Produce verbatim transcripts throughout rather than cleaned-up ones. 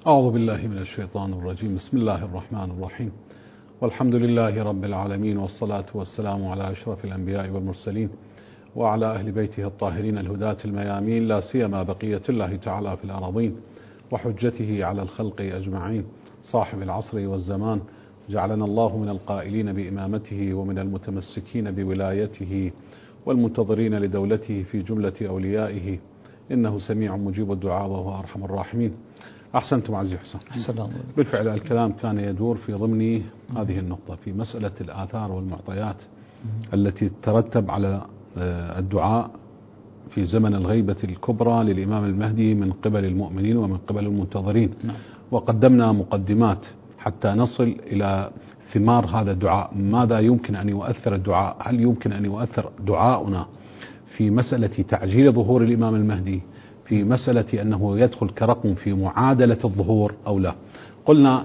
أعوذ بالله من الشيطان الرجيم. بسم الله الرحمن الرحيم، والحمد لله رب العالمين، والصلاة والسلام على أشرف الأنبياء والمرسلين وعلى أهل بيته الطاهرين الهداة الميامين، لا سيما بقية الله تعالى في الأراضين وحجته على الخلق أجمعين، صاحب العصر والزمان. جعلنا الله من القائلين بإمامته ومن المتمسكين بولايته والمنتظرين لدولته في جملة أوليائه، إنه سميع مجيب الدعاء وهو أرحم الراحمين. أحسنتم عزيزي حسن. بالفعل الكلام كان يدور في ضمن هذه النقطة في مسألة الآثار والمعطيات التي ترتب على الدعاء في زمن الغيبة الكبرى للإمام المهدي من قبل المؤمنين ومن قبل المنتظرين. وقدمنا مقدمات حتى نصل إلى ثمار هذا الدعاء. ماذا يمكن أن يؤثر الدعاء؟ هل يمكن أن يؤثر دعاؤنا في مسألة تعجيل ظهور الإمام المهدي، في مسألة أنه يدخل كرقم في معادلة الظهور أو لا؟ قلنا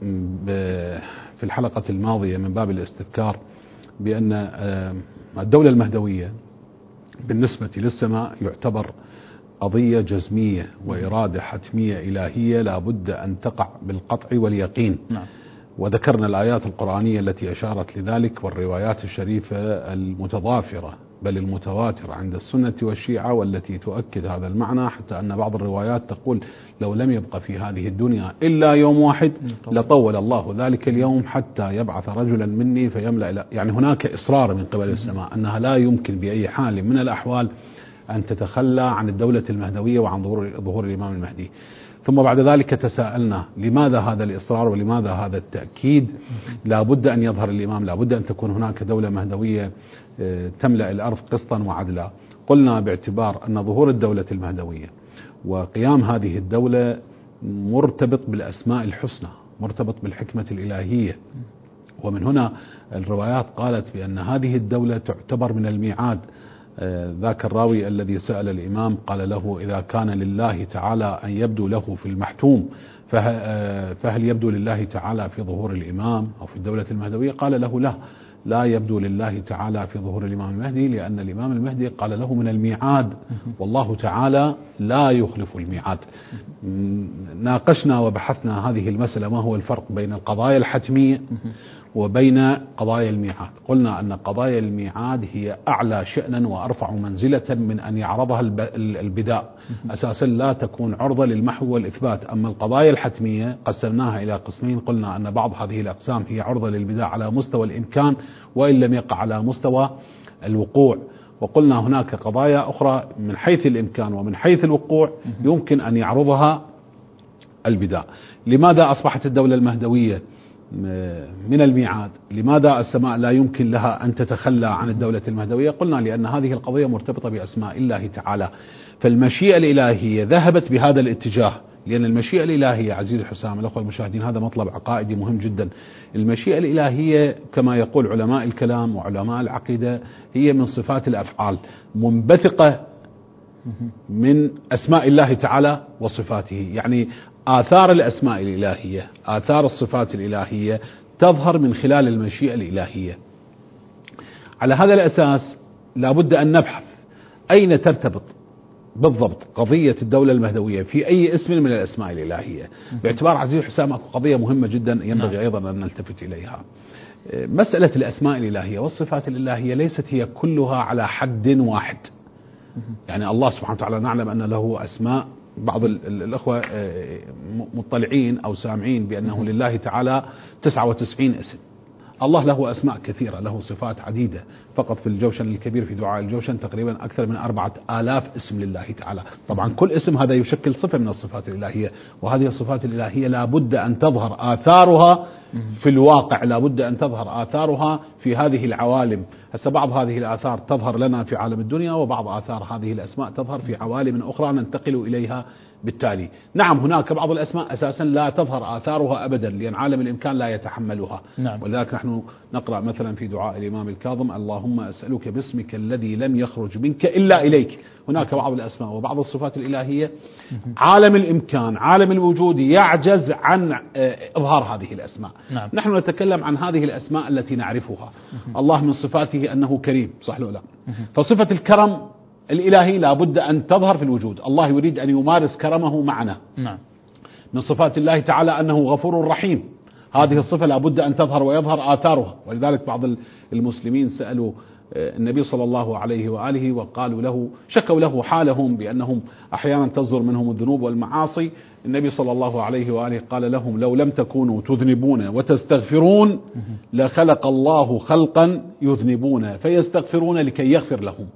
في الحلقة الماضية من باب الاستذكار بأن الدولة المهدوية بالنسبة للسماء يعتبر قضية جزمية وإرادة حتمية إلهية لا بد أن تقع بالقطع واليقين. نعم. وذكرنا الآيات القرآنية التي أشارت لذلك والروايات الشريفة المتضافرة بل المتواترة عند السنة والشيعة والتي تؤكد هذا المعنى، حتى أن بعض الروايات تقول لو لم يبقى في هذه الدنيا إلا يوم واحد لطول الله ذلك اليوم حتى يبعث رجلا مني فيملأ. يعني هناك إصرار من قبل السماء أنها لا يمكن بأي حال من الأحوال أن تتخلى عن الدولة المهدوية وعن ظهور, ظهور الإمام المهدي. ثم بعد ذلك تساءلنا لماذا هذا الإصرار ولماذا هذا التأكيد؟ لا بد أن يظهر الإمام، لا بد أن تكون هناك دولة مهدوية تملأ الأرض قسطا وعدلا. قلنا باعتبار أن ظهور الدولة المهدوية وقيام هذه الدولة مرتبط بالأسماء الحسنى، مرتبط بالحكمة الإلهية. ومن هنا الروايات قالت بأن هذه الدولة تعتبر من الميعاد. ذاك الراوي الذي سأل الإمام قال له إذا كان لله تعالى أن يبدو له في المحتوم فهل يبدو لله تعالى في ظهور الإمام أو في الدولة المهدوية؟ قال له لا، لا يبدو لله تعالى في ظهور الإمام المهدي، لأن الإمام المهدي قال له من الميعاد، والله تعالى لا يخلف الميعاد. ناقشنا وبحثنا هذه المسألة، ما هو الفرق بين القضايا الحتمية وبين قضايا الميعاد؟ قلنا أن قضايا الميعاد هي أعلى شأنا وأرفع منزلة من أن يعرضها البداء، أساسا لا تكون عرضة للمحو والإثبات. أما القضايا الحتمية قسمناها إلى قسمين، قلنا أن بعض هذه الأقسام هي عرضة للبداء على مستوى الإمكان وإن لم يقع على مستوى الوقوع، وقلنا هناك قضايا أخرى من حيث الإمكان ومن حيث الوقوع يمكن أن يعرضها البداء. لماذا أصبحت الدولة المهدوية من الميعاد؟ لماذا السماء لا يمكن لها أن تتخلى عن الدولة المهدوية؟ قلنا لأن هذه القضية مرتبطة بأسماء الله تعالى، فالمشيئة الإلهية ذهبت بهذا الاتجاه. لأن المشيئة الإلهية عزيزي حسام الأخوة المشاهدين هذا مطلب عقائدي مهم جدا. المشيئة الإلهية كما يقول علماء الكلام وعلماء العقيدة هي من صفات الأفعال، منبثقة من أسماء الله تعالى وصفاته. يعني آثار الأسماء الإلهية، آثار الصفات الإلهية تظهر من خلال المشيئة الإلهية. على هذا الأساس لابد أن نبحث أين ترتبط بالضبط قضية الدولة المهدوية في أي اسم من الأسماء الإلهية. باعتبار عزيزي حسام قضية مهمة جدا ينبغي أيضا أن نلتفت إليها. مسألة الأسماء الإلهية والصفات الإلهية ليست هي كلها على حد واحد. يعني الله سبحانه وتعالى نعلم أن له أسماء، بعض الأخوة مطلعين أو سامعين بأنه لله تعالى تسعة وتسعين اسم. الله له أسماء كثيرة، له صفات عديدة. فقط في الجوشن الكبير في دعاء الجوشن تقريبا أكثر من أربعة آلاف اسم لله تعالى. طبعا كل اسم هذا يشكل صفة من الصفات الإلهية، وهذه الصفات الإلهية لا بد أن تظهر آثارها في الواقع، لا بد أن تظهر آثارها في هذه العوالم. هسه بعض هذه الآثار تظهر لنا في عالم الدنيا، وبعض آثار هذه الأسماء تظهر في عوالم أخرى ننتقل إليها بالتالي. نعم هناك بعض الأسماء أساسا لا تظهر آثارها أبدا لأن عالم الإمكان لا يتحملها. نعم. ولذلك نحن نقرأ مثلا في دعاء الإمام الكاظم اللهم أسألك باسمك الذي لم يخرج منك إلا إليك. هناك بعض الأسماء وبعض الصفات الإلهية عالم الإمكان عالم الوجود يعجز عن إظهار هذه الأسماء. نعم. نحن نتكلم عن هذه الأسماء التي نعرفها. الله من صفاته أنه كريم، صح له لا؟ فصفة الكرم الإلهي لا بد أن تظهر في الوجود. الله يريد أن يمارس كرمه معنا. نعم. من صفات الله تعالى أنه غفور رحيم، هذه الصفة لابد أن تظهر ويظهر آثارها. ولذلك بعض المسلمين سألوا النبي صلى الله عليه وآله وقالوا له، شكوا له حالهم بأنهم أحيانا تصدر منهم الذنوب والمعاصي. النبي صلى الله عليه وآله قال لهم: لو لم تكونوا تذنبون وتستغفرون لخلق الله خلقا يذنبون فيستغفرون لكي يغفر لهم.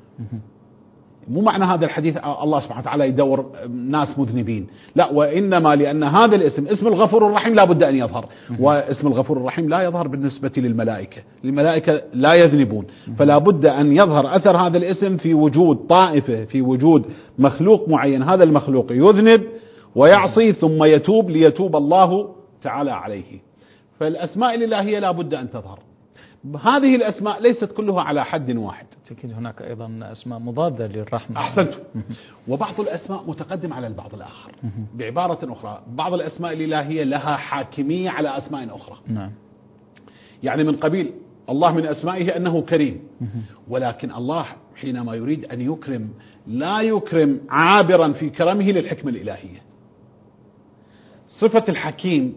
مو معنى هذا الحديث الله سبحانه وتعالى يدور ناس مذنبين، لا، وإنما لأن هذا الاسم اسم الغفور الرحيم لا بد أن يظهر، واسم الغفور الرحيم لا يظهر بالنسبة للملائكة، الملائكة لا يذنبون، فلا بد أن يظهر أثر هذا الاسم في وجود طائفة، في وجود مخلوق معين، هذا المخلوق يذنب ويعصي ثم يتوب ليتوب الله تعالى عليه. فالأسماء الإلهية لا بد أن تظهر. هذه الأسماء ليست كلها على حد واحد، أكيد هناك أيضا أسماء مضادة للرحمة. أحسنت. وبعض الأسماء متقدم على البعض الآخر. بعبارة أخرى، بعض الأسماء الإلهية لها حاكمية على أسماء أخرى. نعم. يعني من قبيل الله من أسمائه أنه كريم، ولكن الله حينما يريد أن يكرم لا يكرم عابرا في كرمه للحكمة الإلهية. صفة الحكيم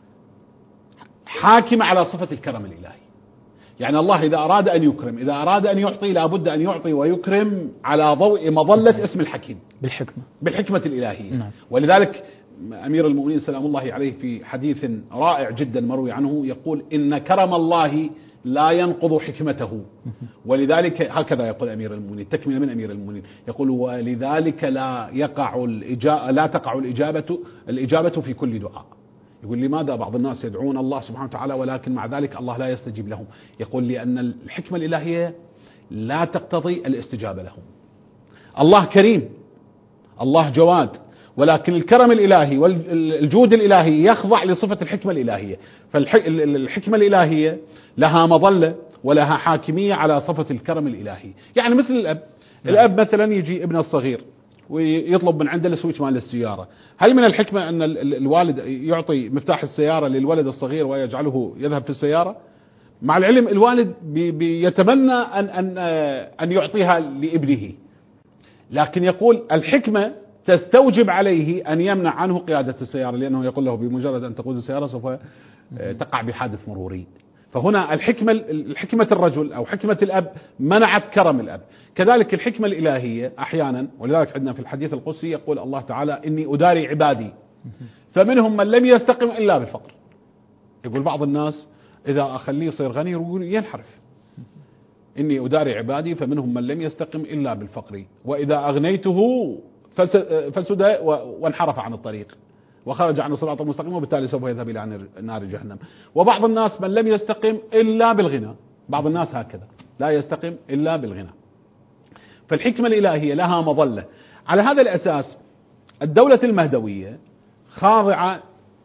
حاكمة على صفة الكرم الإلهي. يعني الله إذا أراد أن يكرم، إذا أراد أن يعطي، لابد أن يعطي ويكرم على ضوء مظلة اسم الحكيم، بالحكمة بالحكمة الإلهية. نعم. ولذلك أمير المؤمنين سلام الله عليه في حديث رائع جدا مروي عنه يقول: إن كرم الله لا ينقض حكمته. ولذلك هكذا يقول أمير المؤمنين، تكمل من أمير المؤمنين، يقول: ولذلك لا يقع الإجابة لا تقع الإجابة الإجابة في كل دعاء. يقول: لماذا بعض الناس يدعون الله سبحانه وتعالى ولكن مع ذلك الله لا يستجيب لهم؟ يقول: لأن الحكمة الإلهية لا تقتضي الاستجابة لهم. الله كريم، الله جواد، ولكن الكرم الإلهي والجود الإلهي يخضع لصفة الحكمة الإلهية. فالحكمة الإلهية لها مظلة ولها حاكمية على صفة الكرم الإلهي. يعني مثل الأب، الأب مثلا يجي ابنه الصغير ويطلب من عنده السويتش مال السيارة، هل من الحكمة أن الوالد يعطي مفتاح السيارة للولد الصغير ويجعله يذهب في السيارة؟ مع العلم الوالد بيتمنى أن أن أن يعطيها لابنه، لكن يقول الحكمة تستوجب عليه أن يمنع عنه قيادة السيارة، لأنه يقول له بمجرد أن تقود السيارة سوف تقع بحادث مروري. فهنا الحكمة الحكمة الرجل أو حكمة الأب منعت كرم الأب. كذلك الحكمة الإلهية أحيانا، ولذلك عندنا في الحديث القدسي يقول الله تعالى: إني أداري عبادي فمنهم من لم يستقم إلا بالفقر. يقول بعض الناس إذا أخليه يصير غني ينحرف. إني أداري عبادي فمنهم من لم يستقم إلا بالفقر وإذا أغنيته فسد وانحرف عن الطريق وخرج عن الصراط المستقيم وبالتالي سوف يذهب إلى نار جهنم. وبعض الناس من لم يستقم إلا بالغنى، بعض الناس هكذا لا يستقم إلا بالغنى. فالحكمة الإلهية لها مظلة. على هذا الأساس الدولة المهدوية خاضعة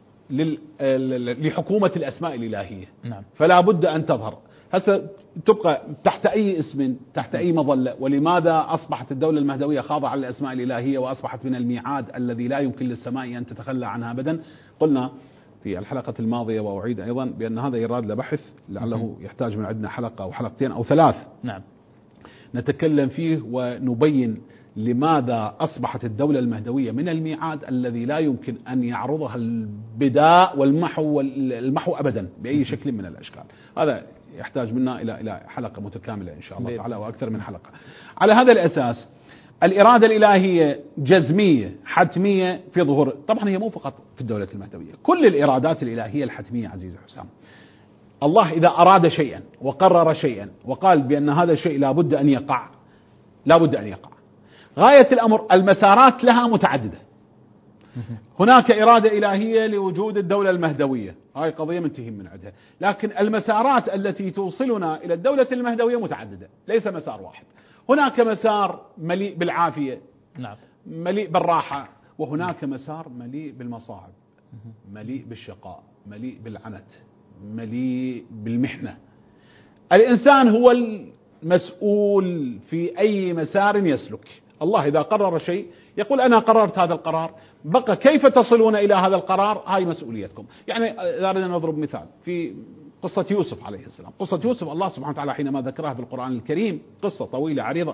لحكومة الأسماء الإلهية. نعم. فلا بد أن تظهر. هسه تبقى تحت أي اسم، تحت أي مظلة. ولماذا أصبحت الدولة المهدوية خاضعة للأسماء الإلهية وأصبحت من الميعاد الذي لا يمكن للسماء أن تتخلى عنها أبدا؟ قلنا في الحلقة الماضية وأعيد أيضا بأن هذا يراد لبحث لعله يحتاج من عندنا حلقة أو حلقتين أو ثلاث. نعم. نتكلم فيه ونبين لماذا أصبحت الدولة المهدوية من الميعاد الذي لا يمكن أن يعرضها البداء والمحو والمحو أبدا بأي شكل من الأشكال. هذا يحتاج منا إلى إلى حلقة متكاملة إن شاء الله تعالى وأكثر من حلقة. على هذا الأساس الإرادة الإلهية جزمية حتمية في ظهور، طبعا هي مو فقط في الدولة المهدوية، كل الإرادات الإلهية الحتمية عزيزي حسام. الله إذا أراد شيئا وقرر شيئا وقال بأن هذا الشيء لا بد أن يقع، لا بد أن يقع. غاية الأمر المسارات لها متعددة. هناك إرادة إلهية لوجود الدولة المهدوية، هاي قضية منتهي من عندها، لكن المسارات التي توصلنا إلى الدولة المهدوية متعددة، ليس مسار واحد. هناك مسار مليء بالعافية، نعم، مليء بالراحة، وهناك مسار مليء بالمصاعب، مليء بالشقاء، مليء بالعنت، مليء بالمحنة. الإنسان هو المسؤول في أي مسار يسلك. الله إذا قرر شيء يقول أنا قررت هذا القرار، بقى كيف تصلون إلى هذا القرار هاي مسؤوليتكم. يعني إذا أردنا نضرب مثال في قصة يوسف عليه السلام. قصة يوسف الله سبحانه وتعالى حينما ذكرها في القرآن الكريم قصة طويلة عريضة،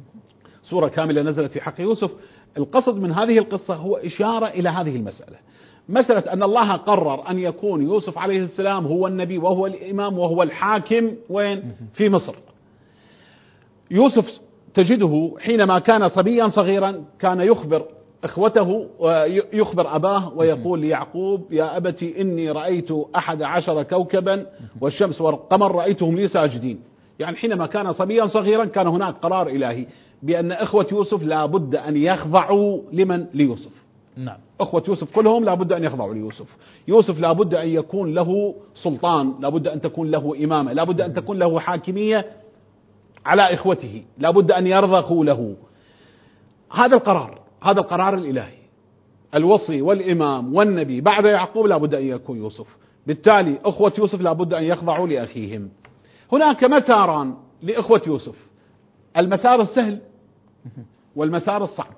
سورة كاملة نزلت في حق يوسف. القصد من هذه القصة هو إشارة إلى هذه المسألة. مسألة أن الله قرر أن يكون يوسف عليه السلام هو النبي وهو الإمام وهو الحاكم وين؟ في مصر. يوسف تجده حينما كان صبيا صغيرا كان يخبر إخوته ويخبر أباه ويقول ليعقوب يا أبتي إني رأيت أحد عشر كوكبا والشمس والقمر رأيتهم لي ساجدين. يعني حينما كان صبيا صغيرا كان هناك قرار إلهي بأن إخوة يوسف لا بد أن يخضعوا لمن؟ ليوسف. نعم. أخوة يوسف كلهم لا بد أن يخضعوا ليوسف. يوسف لا بد أن يكون له سلطان، لا بد أن تكون له إمامة، لا بد أن تكون له حاكمية على إخوته، لا بد أن يرضخوا له. هذا القرار، هذا القرار الإلهي. الوصي والإمام والنبي بعد يعقوب لا بد أن يكون يوسف. بالتالي أخوة يوسف لا بد أن يخضعوا لأخيهم. هناك مساران لإخوة يوسف، المسار السهل والمسار الصعب.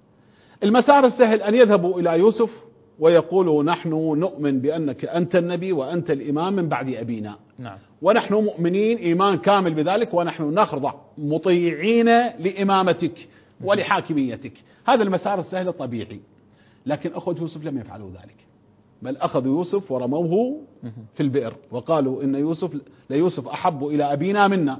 المسار السهل أن يذهبوا إلى يوسف ويقولوا نحن نؤمن بأنك أنت النبي وأنت الإمام من بعد أبينا. نعم. ونحن مؤمنين إيمان كامل بذلك ونحن نخضع مطيعين لإمامتك ولحاكميتك. هذا المسار السهل الطبيعي. لكن أخوة يوسف لم يفعلوا ذلك، بل أخذوا يوسف ورموه في البئر وقالوا إن يوسف ليوسف أحب إلى أبينا منا،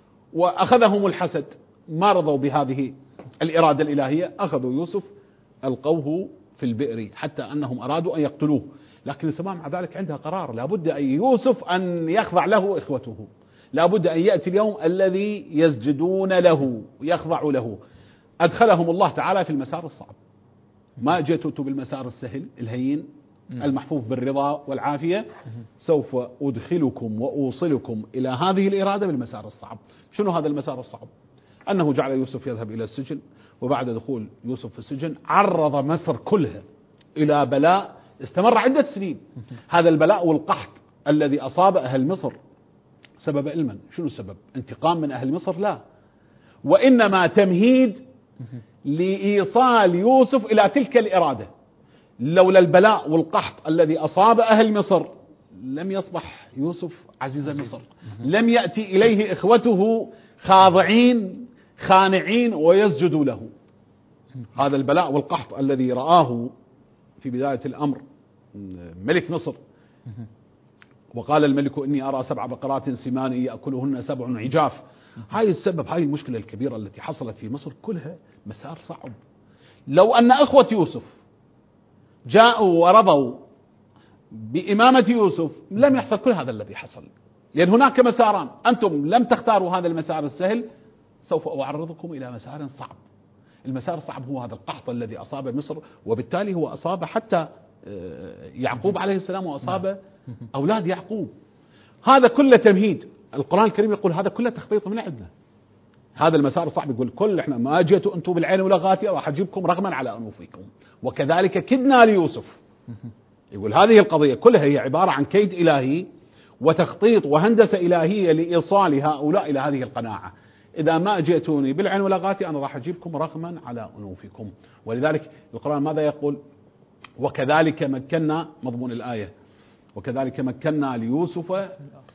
وأخذهم الحسد، ما رضوا بهذه الإرادة الإلهية، أخذوا يوسف ألقوه في البئر حتى أنهم أرادوا أن يقتلوه. لكن السماء مع ذلك عندها قرار، لا بد أن يوسف أن يخضع له إخوته، لا بد أن يأتي اليوم الذي يسجدون له يخضع له. أدخلهم الله تعالى في المسار الصعب. ما جئت بالمسار السهل الهين المحفوف بالرضا والعافية، سوف أدخلكم وأوصلكم إلى هذه الإرادة بالمسار الصعب. شنو هذا المسار الصعب؟ أنه جعل يوسف يذهب إلى السجن، وبعد دخول يوسف في السجن عرض مصر كلها إلى بلاء استمر عدة سنين. هذا البلاء والقحط الذي أصاب أهل مصر سبب علما. شنو السبب؟ انتقام من أهل مصر؟ لا، وإنما تمهيد لإيصال يوسف إلى تلك الإرادة. لولا البلاء والقحط الذي أصاب أهل مصر لم يصبح يوسف عزيز مصر، لم يأتي إليه إخوته خاضعين خانعين ويسجدوا له. هذا البلاء والقحط الذي رآه في بداية الأمر ملك مصر، وقال الملك إني أرى سبع بقرات سمان يأكلهن سبع عجاف. هاي السبب، هاي المشكلة الكبيرة التي حصلت في مصر كلها مسار صعب. لو أن أخوة يوسف جاءوا ورضوا بإمامة يوسف لم يحصل كل هذا الذي حصل، لأن هناك مساران، أنتم لم تختاروا هذا المسار السهل، سوف أعرضكم إلى مسار صعب. المسار الصعب هو هذا القحط الذي أصاب مصر، وبالتالي هو أصاب حتى يعقوب عليه السلام وأصاب أولاد يعقوب. هذا كله تمهيد. القرآن الكريم يقول هذا كله تخطيط من عندنا. هذا المسار الصعب يقول كل احنا ما جئتوا انتم بالعين ولا غاتي، راح اجيبكم رغما على انوفكم وكذلك كدنا ليوسف. يقول هذه القضية كلها هي عبارة عن كيد إلهي وتخطيط وهندسة إلهية لإيصال هؤلاء إلى هذه القناعة. إذا ما جئتوني بالعين ولا غاتي أنا راح أجيبكم رغما على أنوفكم. ولذلك القرآن ماذا يقول؟ وكذلك مكنا، مضمون الآية وكذلك مكنا ليوسف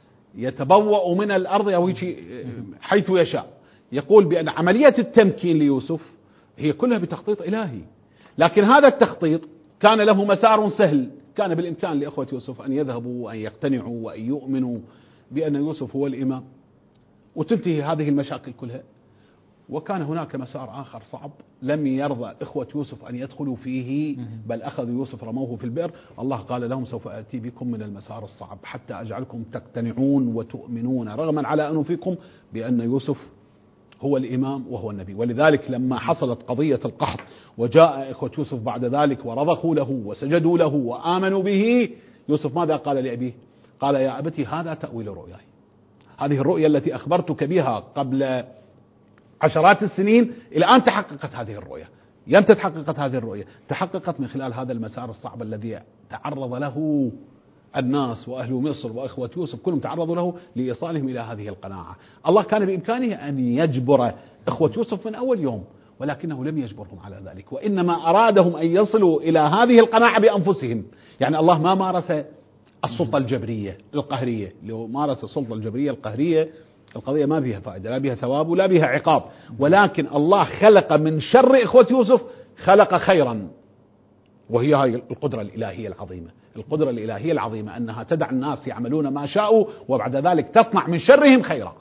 يتبوأ من الأرض أو حيث يشاء. يقول بأن عملية التمكين ليوسف هي كلها بتخطيط إلهي، لكن هذا التخطيط كان له مسار سهل. كان بالإمكان لأخوة يوسف أن يذهبوا وأن يقتنعوا وأن يؤمنوا بأن يوسف هو الإمام وتنتهي هذه المشاكل كلها. وكان هناك مسار آخر صعب لم يرضى إخوة يوسف أن يدخلوا فيه، بل أخذوا يوسف رموه في البئر. الله قال لهم سوف أتي بكم من المسار الصعب حتى أجعلكم تقتنعون وتؤمنون رغما على أنوفكم بأن يوسف هو الإمام وهو النبي. ولذلك لما حصلت قضية القحط وجاء إخوة يوسف بعد ذلك ورضخوا له وسجدوا له وآمنوا به، يوسف ماذا قال لأبيه؟ قال يا أبتي هذا تأويل رؤياي. هذه الرؤيا التي أخبرتك بها قبل عشرات السنين إلى الآن تحققت هذه الرؤيا. يمتى تحققت هذه الرؤيا؟ تحققت من خلال هذا المسار الصعب الذي تعرض له الناس وأهل مصر وأخوة يوسف كلهم تعرضوا له لإيصالهم إلى هذه القناعة. الله كان بإمكانه أن يجبر إخوة يوسف من أول يوم، ولكنه لم يجبرهم على ذلك، وإنما أرادهم أن يصلوا إلى هذه القناعة بأنفسهم. يعني الله ما مارس السلطة الجبرية القهرية. لو مارس السلطة الجبرية القهرية القضية ما بها فائدة، لا بها ثواب ولا بها عقاب. ولكن الله خلق من شر إخوة يوسف خلق خيرا، وهي هاي القدرة الإلهية العظيمة. القدرة الإلهية العظيمة أنها تدع الناس يعملون ما شاءوا وبعد ذلك تصنع من شرهم خيرا.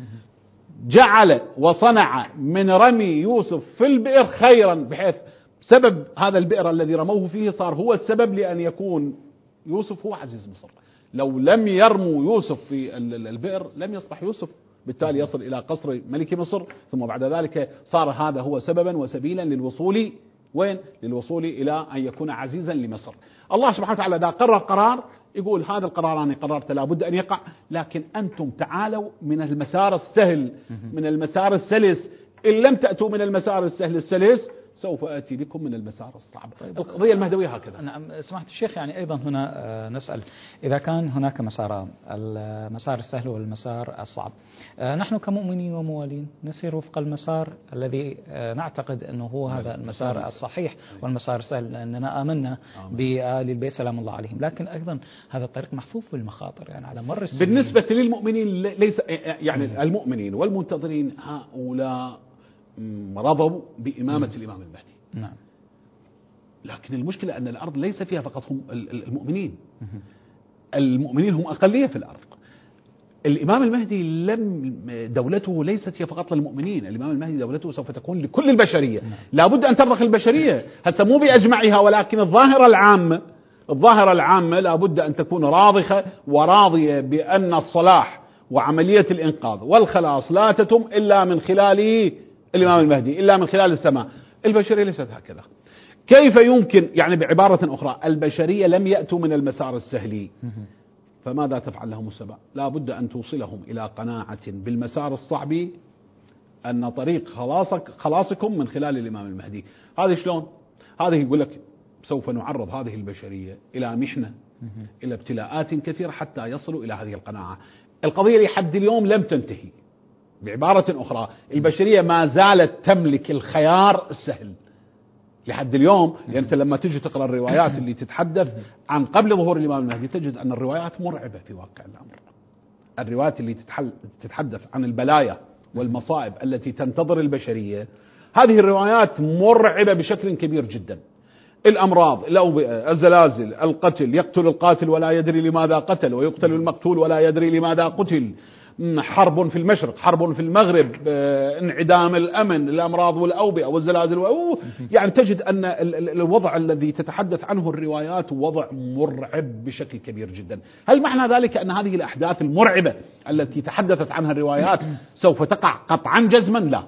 جعل وصنع من رمي يوسف في البئر خيرا، بحيث سبب هذا البئر الذي رموه فيه صار هو السبب لأن يكون يوسف هو عزيز مصر. لو لم يرموا يوسف في البئر لم يصبح يوسف، بالتالي يصل إلى قصر ملك مصر، ثم بعد ذلك صار هذا هو سببا وسبيلا للوصول وين؟ للوصول إلى أن يكون عزيزا لمصر. الله سبحانه وتعالى إذا قرر قرار يقول هذا القرار أنا قررت لابد أن يقع، لكن أنتم تعالوا من المسار السهل، من المسار السلس. إن لم تأتوا من المسار السهل السلس سوف آتي بكم من المسار الصعب. طيب القضية المهدوية هكذا. نعم سمحت الشيخ، يعني أيضا هنا نسأل إذا كان هناك مساران، المسار السهل والمسار الصعب، نحن كمؤمنين وموالين نسير وفق المسار الذي نعتقد أنه هو هذا المسار الصحيح والمسار السهل، لأننا آمنا بآل البيت سلام الله عليهم، لكن أيضا هذا الطريق محفوف بالمخاطر يعني على مر السنين. بالنسبة للمؤمنين ليس يعني المؤمنين والمنتظرين هؤلاء رضوا بإمامة الإمام المهدي. نعم. لكن المشكلة أن الأرض ليس فيها فقط هم المؤمنين. المؤمنين هم أقلية في الأرض. الإمام المهدي لم دولته ليست هي فقط للمؤمنين، الإمام المهدي دولته سوف تكون لكل البشرية. لابد أن ترضخ البشرية، هسه مو بأجمعها، ولكن الظاهرة العامة الظاهرة العامة لابد أن تكون راضخة وراضية بأن الصلاح وعملية الإنقاذ والخلاص لا تتم إلا من خلال الإمام المهدي، إلا من خلال السماء. البشرية ليست هكذا. كيف يمكن يعني بعبارة أخرى البشرية لم يأتوا من المسار السهلي، فماذا تفعل لهم السماء؟ لا بد أن توصلهم إلى قناعة بالمسار الصعب أن طريق خلاصك خلاصكم من خلال الإمام المهدي. هذه شلون؟ هذه يقول لك سوف نعرض هذه البشرية إلى محنة، إلى ابتلاءات كثيرة حتى يصلوا إلى هذه القناعة. القضية لحد اليوم لم تنتهي. بعبارة أخرى البشرية ما زالت تملك الخيار السهل لحد اليوم. يعني أنت لما تجي تقرأ الروايات اللي تتحدث عن قبل ظهور الإمام المهدي تجد أن الروايات مرعبة في واقع الأمر. الروايات اللي تتحدث عن البلايا والمصائب التي تنتظر البشرية، هذه الروايات مرعبة بشكل كبير جدا. الأمراض، الأوبئة، الزلازل، القتل، يقتل القاتل ولا يدري لماذا قتل، ويقتل المقتول ولا يدري لماذا قتل، حرب في المشرق، حرب في المغرب، انعدام الأمن، الأمراض والأوبئة والزلازل، يعني تجد أن الوضع الذي تتحدث عنه الروايات وضع مرعب بشكل كبير جدا. هل معنى ذلك أن هذه الأحداث المرعبة التي تحدثت عنها الروايات سوف تقع قطعا جزما؟ لا.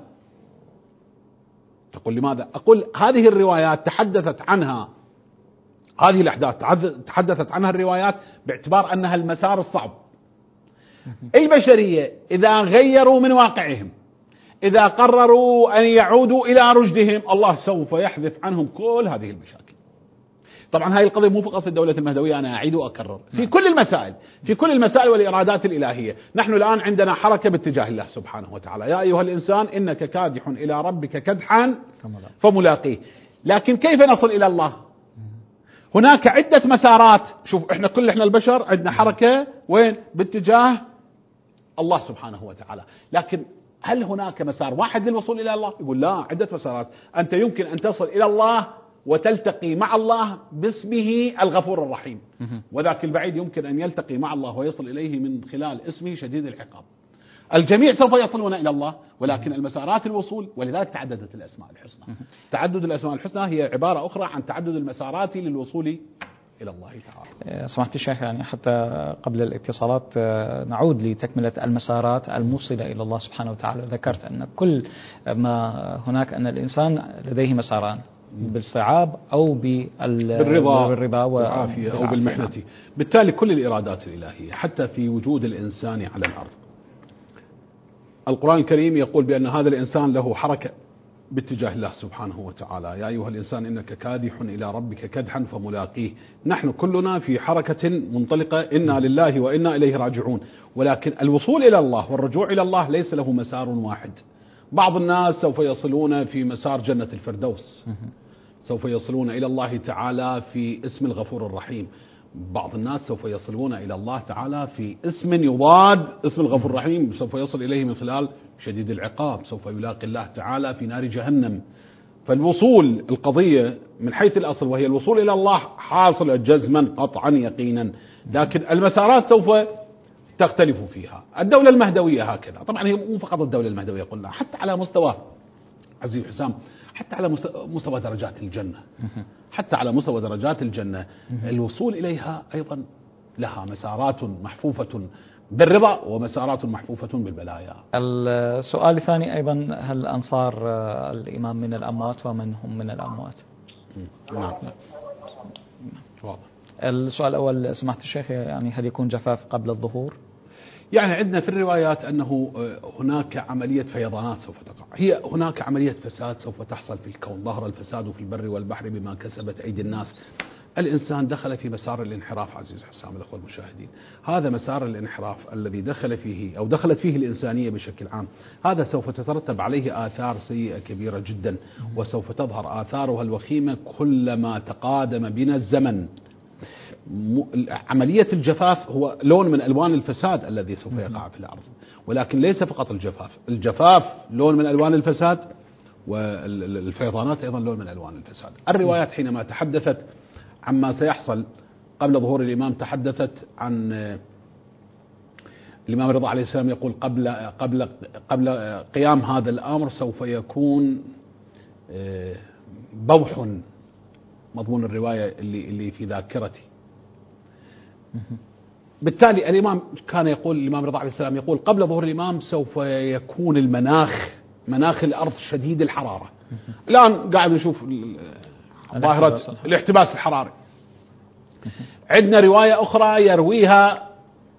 تقول لماذا؟ أقول هذه الروايات تحدثت عنها، هذه الأحداث تحدثت عنها الروايات باعتبار أنها المسار الصعب. البشرية إذا غيروا من واقعهم، إذا قرروا أن يعودوا إلى رشدهم، الله سوف يحذف عنهم كل هذه المشاكل. طبعا هذه القضية مو فقط في الدولة المهدوية، أنا أعيد وأكرر، في كل المسائل، في كل المسائل والإرادات الإلهية. نحن الآن عندنا حركة باتجاه الله سبحانه وتعالى، يا أيها الإنسان إنك كادح إلى ربك كدحا فملاقيه. لكن كيف نصل إلى الله؟ هناك عدة مسارات. شوف احنا كل احنا البشر عندنا حركة وين؟ باتجاه الله سبحانه وتعالى. لكن هل هناك مسار واحد للوصول إلى الله؟ يقول لا، عدة مسارات. أنت يمكن أن تصل إلى الله وتلتقي مع الله باسمه الغفور الرحيم، وذاك البعيد يمكن أن يلتقي مع الله ويصل إليه من خلال اسمه شديد العقاب. الجميع سوف يصلون إلى الله، ولكن المسارات الوصول، ولذلك تعددت الأسماء الحسنى. تعدد الأسماء الحسنى هي عبارة أخرى عن تعدد المسارات للوصول إلى الله تعالى. سمحت الشيخ، يعني حتى قبل الاتصالات نعود لتكملة المسارات الموصلة إلى الله سبحانه وتعالى. ذكرت أن كل ما هناك أن الإنسان لديه مساران، بالصعاب أو بالرضا, بالرضا والعافية أو بالمحنة. بالتالي كل الإرادات الإلهية حتى في وجود الإنسان على الأرض، القرآن الكريم يقول بأن هذا الإنسان له حركة باتجاه الله سبحانه وتعالى. يا أيها الإنسان إنك كادح إلى ربك كدحا فملاقيه. نحن كلنا في حركة منطلقة، إنا لله وإنا إليه راجعون. ولكن الوصول إلى الله والرجوع إلى الله ليس له مسار واحد. بعض الناس سوف يصلون في مسار جنة الفردوس، سوف يصلون إلى الله تعالى في اسم الغفور الرحيم. بعض الناس سوف يصلون إلى الله تعالى في اسم يضاد اسم الغفور الرحيم، سوف يصل إليه من خلال شديد العقاب، سوف يلاقي الله تعالى في نار جهنم. فالوصول القضية من حيث الأصل وهي الوصول إلى الله حاصل جزما قطعا يقينا، لكن المسارات سوف تختلف فيها. الدولة المهدوية هكذا، طبعا هي مو فقط الدولة المهدوية قلنا، حتى على مستوى عزيز حسام، حتى على مستوى درجات الجنة، حتى على مستوى درجات الجنة الوصول إليها أيضا لها مسارات محفوفة بالرضا ومسارات محفوفة بالبلايا. السؤال الثاني أيضا، هل أنصار الإمام من الأموات ومن هم من الأموات؟ نعم. واضح. السؤال الأول سمحت الشيخ، يعني هل يكون جفاف قبل الظهور؟ يعني عندنا في الروايات أنه هناك عملية فيضانات سوف تقع، هي هناك عملية فساد سوف تحصل في الكون، ظهر الفساد في البر والبحر بما كسبت أيدي الناس. الإنسان دخل في مسار الانحراف عزيز حسام الأخوة المشاهدين، هذا مسار الانحراف الذي دخل فيه أو دخلت فيه الإنسانية بشكل عام، هذا سوف تترتب عليه آثار سيئة كبيرة جدا، وسوف تظهر آثارها الوخيمة كلما تقادم بنا الزمن. عملية الجفاف هو لون من ألوان الفساد الذي سوف يقع في الأرض، ولكن ليس فقط الجفاف، الجفاف لون من ألوان الفساد، والفيضانات أيضا لون من ألوان الفساد. الروايات حينما تحدثت عما سيحصل قبل ظهور الإمام تحدثت عن الإمام الرضا عليه السلام يقول قبل قبل قبل قيام هذا الأمر سوف يكون بوح، مضمون الرواية اللي اللي في ذاكرتي. بالتالي الإمام كان يقول، الإمام الرضا عليه السلام يقول قبل ظهور الإمام سوف يكون المناخ مناخ الأرض شديد الحرارة. الآن قاعد نشوف ظاهرة الاحتباس الحراري. عندنا رواية أخرى يرويها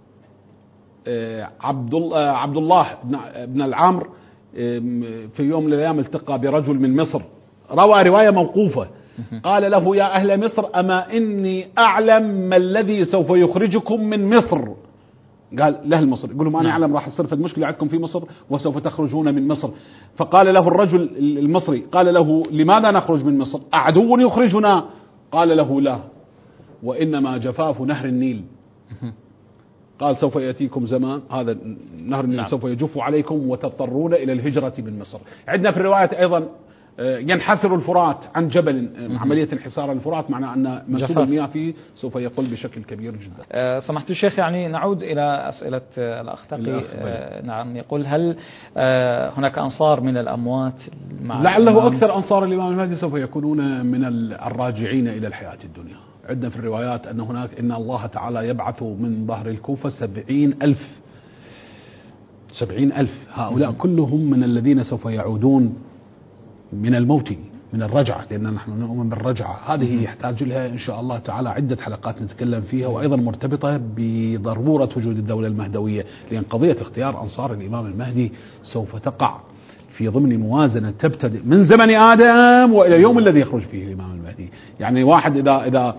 عبد عبد الله بن العامر في يوم من الأيام التقى برجل من مصر، روى رواية موقوفة، قال له يا أهل مصر أما إني أعلم ما الذي سوف يخرجكم من مصر. قال له المصري، يقول لهم أنا أعلم راح تصير في المشكلة عندكم في مصر وسوف تخرجون من مصر. فقال له الرجل المصري، قال له لماذا نخرج من مصر؟ أعدو يخرجنا؟ قال له لا، وإنما جفاف نهر النيل. قال سوف يأتيكم زمان هذا نهر النيل سوف يجف عليكم وتضطرون إلى الهجرة من مصر. عندنا في الرواية أيضا ينحسر الفرات عن جبل، عملية انحسار الفرات معناه أن منسوب المياه فيه سوف يقل بشكل كبير جدا. أه سمحت الشيخ، يعني نعود إلى أسئلة الأخ تقي. أه نعم، يقول هل أه هناك أنصار من الأموات؟ مع لعله الإمام؟ أكثر أنصار الإمام المهدي سوف يكونون من الراجعين إلى الحياة الدنيا. عندنا في الروايات أن هناك إن الله تعالى يبعث من ظهر الكوفة سبعين ألف سبعين ألف، هؤلاء كلهم من الذين سوف يعودون من الموت، من الرجعة، لأن نحن نؤمن بالرجعة. هذه يحتاج لها إن شاء الله تعالى عدة حلقات نتكلم فيها، وأيضا مرتبطة بضرورة وجود الدولة المهدوية، لأن قضية اختيار أنصار الإمام المهدي سوف تقع في ضمن موازنة تبتدئ من زمن آدم وإلى اليوم الذي يخرج فيه الإمام المهدي. يعني واحد إذا إذا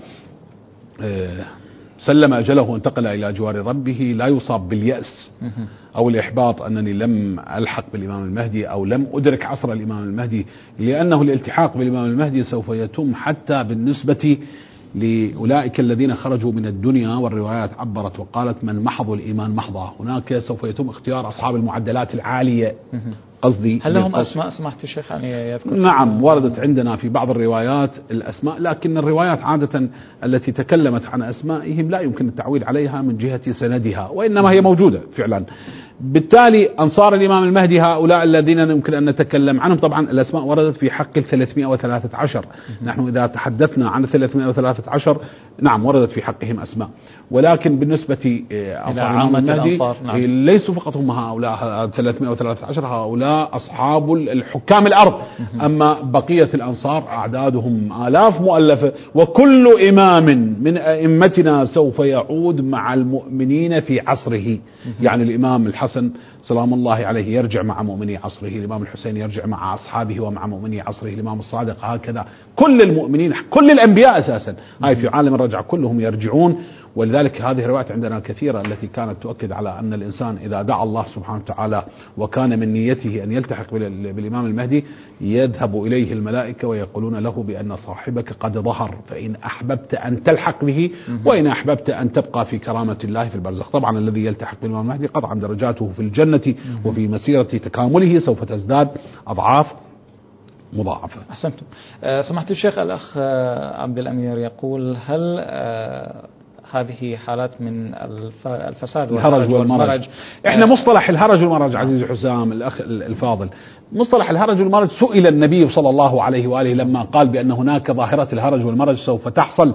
سلم أجله وانتقل إلى جوار ربه لا يصاب باليأس أو الإحباط أنني لم ألحق بالإمام المهدي أو لم أدرك عصر الإمام المهدي، لأنه الالتحاق بالإمام المهدي سوف يتم حتى بالنسبة لأولئك الذين خرجوا من الدنيا. والروايات عبرت وقالت من محض الإيمان محضة، هناك سوف يتم اختيار أصحاب المعدلات العالية. قصدي هل لهم أسماء سمحت الشيخ يعني يذكر؟ نعم، وردت عندنا في بعض الروايات الأسماء، لكن الروايات عادة التي تكلمت عن أسمائهم لا يمكن التعويل عليها من جهة سندها، وإنما هي موجودة فعلا. بالتالي أنصار الإمام المهدي هؤلاء الذين يمكن أن نتكلم عنهم، طبعا الأسماء وردت في حق الثلاثمائة وثلاثة عشر. نحن إذا تحدثنا عن الثلاثمائة وثلاثة عشر نعم وردت في حقهم أسماء، ولكن بالنسبة أنصار الإمام المهدي نعم. ليسوا فقط هم هؤلاء الثلاثمائة وثلاثة عشر، هؤلاء أصحاب الحكام الأرض. أما بقية الأنصار أعدادهم آلاف مؤلفة، وكل إمام من أئمتنا سوف يعود مع المؤمنين في عصره. يعني الإمام الحسن سلام الله عليه يرجع مع مؤمني عصره، الإمام الحسين يرجع مع أصحابه ومع مؤمني عصره، الإمام الصادق هكذا، كل المؤمنين كل الأنبياء أساسا هاي في عالم الرجعة كلهم يرجعون. ولذلك هذه الروايات عندنا كثيرة التي كانت تؤكد على أن الإنسان إذا دعا الله سبحانه وتعالى وكان من نيته أن يلتحق بالإمام المهدي يذهب إليه الملائكة ويقولون له بأن صاحبك قد ظهر، فإن أحببت أن تلحق به وإن أحببت أن تبقى في كرامة الله في البرزخ. طبعا الذي يلتحق بالإمام المهدي قطعا درجاته في الجنة وفي مسيرة تكامله سوف تزداد أضعاف مضاعفة. أحسنتم. أه سمحت الشيخ الأخ عبد الأمير يقول هل أه هذه حالات من الفساد والهرج والمرج. احنا مصطلح الهرج والمرج عزيزي حسام الأخ الفاضل، مصطلح الهرج والمرج سئل النبي صلى الله عليه وآله لما قال بأن هناك ظاهرة الهرج والمرج سوف تحصل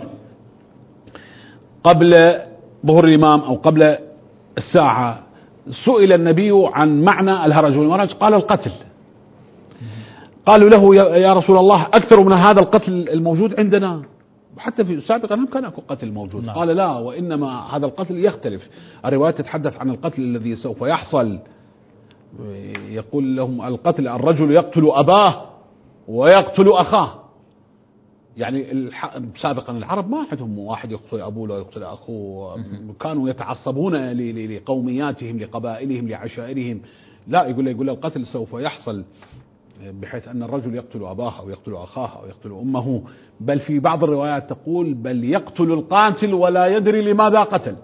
قبل ظهور الإمام أو قبل الساعة، سئل النبي عن معنى الهرج والمرج قال القتل. قالوا له يا رسول الله أكثر من هذا القتل الموجود عندنا، حتى في سابقا هم كان قتل موجود. نعم. قال لا، وإنما هذا القتل يختلف. الرواية تتحدث عن القتل الذي سوف يحصل، يقول لهم القتل الرجل يقتل أباه ويقتل أخاه. يعني سابقا العرب ما عندهم واحد يقتل أبوه ولا يقتل أخوه، كانوا يتعصبون لقومياتهم لقبائلهم لعشائرهم. لا، يقول يقول القتل سوف يحصل بحيث أن الرجل يقتل أباه أو يقتل أخاه أو يقتل أمه، بل في بعض الروايات تقول بل يقتل القاتل ولا يدري لماذا قتل،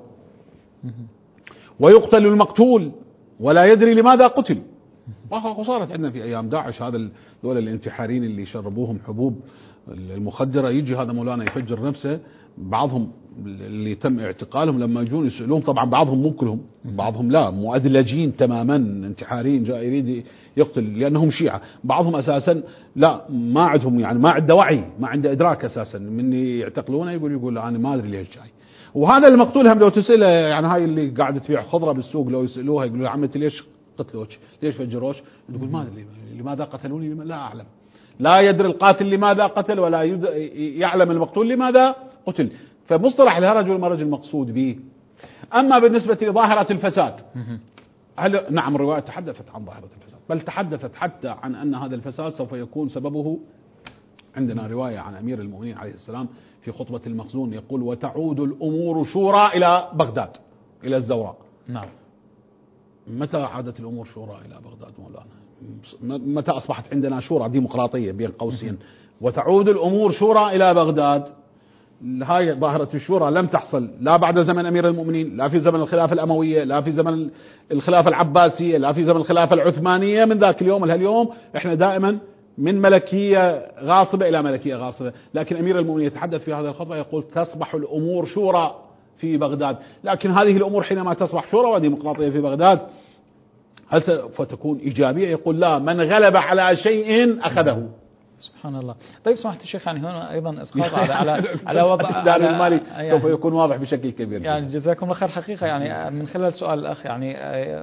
ويقتل المقتول ولا يدري لماذا قتل. وصارت عندنا في أيام داعش هذا دول الانتحاريين اللي شربوهم حبوب المخدرة، يجي هذا مولانا يفجر نفسه. بعضهم اللي تم اعتقالهم لما يجون يسألون، طبعا بعضهم مو كلهم، بعضهم لا مؤدلجين تماما انتحاريين جاء يريد يقتل لأنهم شيعة. بعضهم أساسا لا ما عندهم يعني ما عنده وعي ما عنده إدراك أساسا، من يعتقلونه يقول يقول أنا ما أدري ليش جاي. وهذا المقتول هم لو تسأله، يعني هاي اللي قاعدة تبيع خضرة بالسوق لو يسألوها يقولوا عمتي ليش قتلوش ليش فجروش، تقول ما أدري لماذا قتلوني لا أعلم. لا يدري القاتل لماذا قتل ولا يعلم المقتول لماذا قتل. فمصطلح الهرج والمرج المقصود به. أما بالنسبة لظاهرة الفساد، هل نعم الرواية تحدثت عن ظاهرة الفساد، بل تحدثت حتى عن أن هذا الفساد سوف يكون سببه، عندنا رواية عن أمير المؤمنين عليه السلام في خطبة المخزون يقول وتعود الأمور شورى إلى بغداد إلى الزوراء. نعم. متى عادت الأمور شورى إلى بغداد مولانا؟ متى أصبحت عندنا شورى ديمقراطية بين قوسين؟ وتعود الأمور شورى إلى بغداد. هاي ظاهرة الشورى لم تحصل لا بعد زمن أمير المؤمنين، لا في زمن الخلافة الأموية، لا في زمن الخلافة العباسية، لا في زمن الخلافة العثمانية. من ذاك اليوم لهاليوم احنا دائما من ملكية غاصبة إلى ملكية غاصبة. لكن أمير المؤمنين يتحدث في هذه الخطبة يقول تصبح الأمور شورى في بغداد. لكن هذه الأمور حينما تصبح شورى وديمقراطية في بغداد هل سوف تكون إيجابية؟ يقول لا، من غلب على شيء أخذه. سبحان الله. طيب سمحت الشيخ، يعني هنا أيضا إسقاط على على على وضع الدار المالي يعني سوف يكون واضح بشكل كبير. يعني جزاكم الله خير. حقيقة يعني من خلال سؤال الأخ، يعني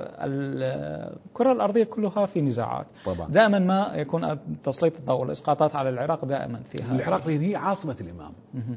الكرة الأرضية كلها في نزاعات طبعا. دائما ما يكون تسليط الضوء والإسقاطات على العراق دائما فيها. العراق هي عاصمة الإمام.